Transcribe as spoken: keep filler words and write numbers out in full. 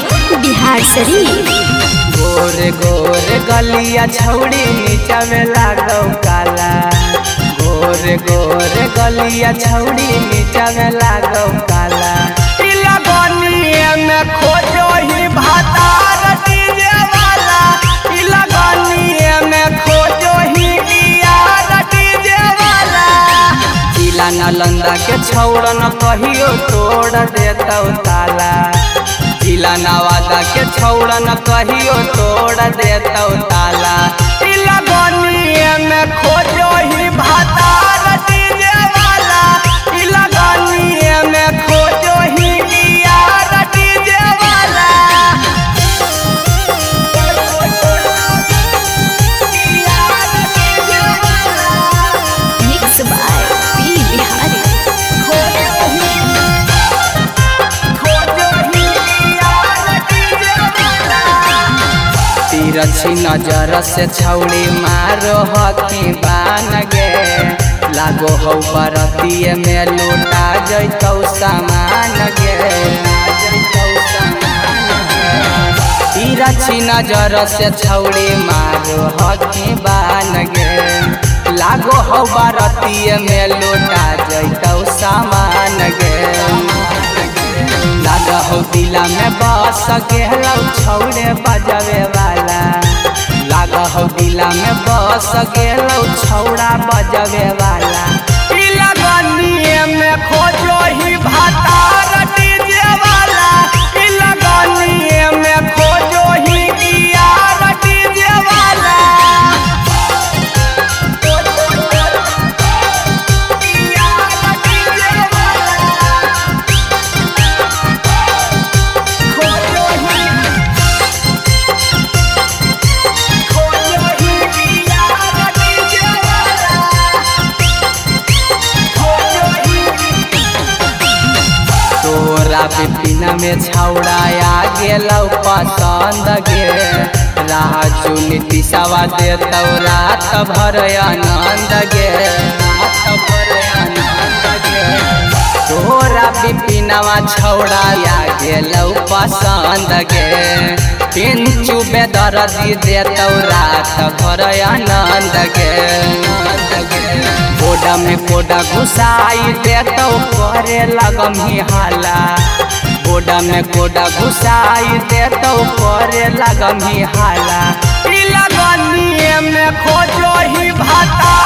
बिहार शरीफ। गोरे गोरे गलिया छौड़ी नीचा में लागौ काला। गोरे गोरे गलिया छौड़ी नीचा में लागौ काला। इला गनिए में खोजो ही भातार डीजे वाला। इला गनिए में खोजो ही यार डीजे वाला। जिला नालंदा के छौड़न कहियो तोड़ देतौ ताला। जिला नवादा के छौड़न कहियो तोड़ देतौ ताला। इला गनिए में खोजो ही भातार डीजे वाला। इला गनिए में खोजो ही यार डीजे वाला। Mix by P Bihari. तिरछी नजर से छौड़ी मारो हकी बान गे। लागो हौ बरतिये में लूटा जैतौ सामान गे। तिरछी नजर से छौड़ी मारो हकी बान गे। लागो हौ बरतिये में लूटा जैतौ सामान गे। लागा हो दिला में बस गेलौ छौड़े बजावे वाला। लागा हो दिला में बस गेलौ छौड़ा बजावे वाला। इला गनिए में खोजो ही भातार डीजे वाला। इला गनिए में खोजो ही यार डीजे वाला। तोरा बिपिन में छौड़ाया गेलौ पसंद गे। राजू नीतीशवा देतौ रात भर आनंद गे। तोरा बिपिनवा छौड़ाया गेलौ पसंद गे। पिंचू बेदर्दी देतौ रात भर आनंद गे। कोडा में कोडा घुसाई देतौ करे लगम ही हाला। कोडा में कोडा घुसाई देतौ करे लगम ही हाला। इला गनिए में खोजो ही भाता।